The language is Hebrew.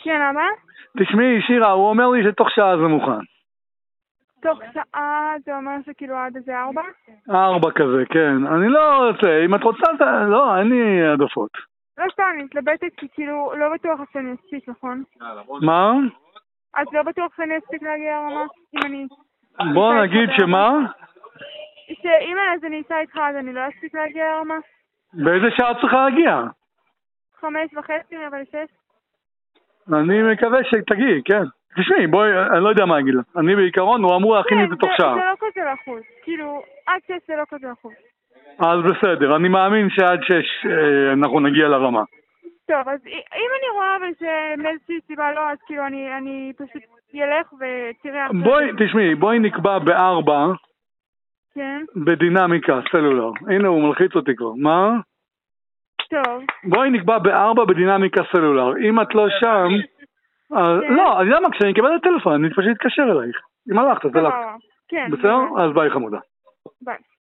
כן, אבא? תשמעי, שירה, הוא אומר לי שתוך שעה זה מוכן. תוך שעה זה אומר שכאילו עד איזה 4? 4 כזה, כן. אני לא רוצה, אם את רוצה, לא, אין לי העדפות. לא סתם, אני מתלבטת כי כאילו לא בטוח שאני אספיק, נכון? מה? אז לא בטוח שאני אספיק להגיע לרמה, אם אני... בוא נגיד שמה? שאם אני אסע איתך אז אני לא אספיק להגיע לרמה? באיזה שעה צריכה להגיע? 5:30, אבל 6. אני מקווה שתגיעי, כן. תשמעי, בואי, אני לא יודע מה אגיד לה. אני בעיקרון, הוא אמור להכין לי את זה תוך שעה. זה לא כזה לחוץ, כאילו, עד 6 זה לא כזה לחוץ. אז בסדר, אני מאמין שעד 6 אנחנו נגיע לרמה. טוב, אז אם אני רואה אבל שמאיזושהי סיבה לא, אז כאילו אני פשוט ילך ותראה... תשמעי, בואי נקבע ב4. כן. בדינמיקה, סלולר. הנה, הוא מלחיץ אותי כבר. מה? טוב. בואי נקבע ב4 בדינמיקה סלולר. אם את לא שם... לא, אני יודע מה, כשאני אקבל את הטלפון, אני פשוט אתקשר אלייך. אם הלכת, אז הלכת. כן. בסדר? אז ביי חמודה. ביי.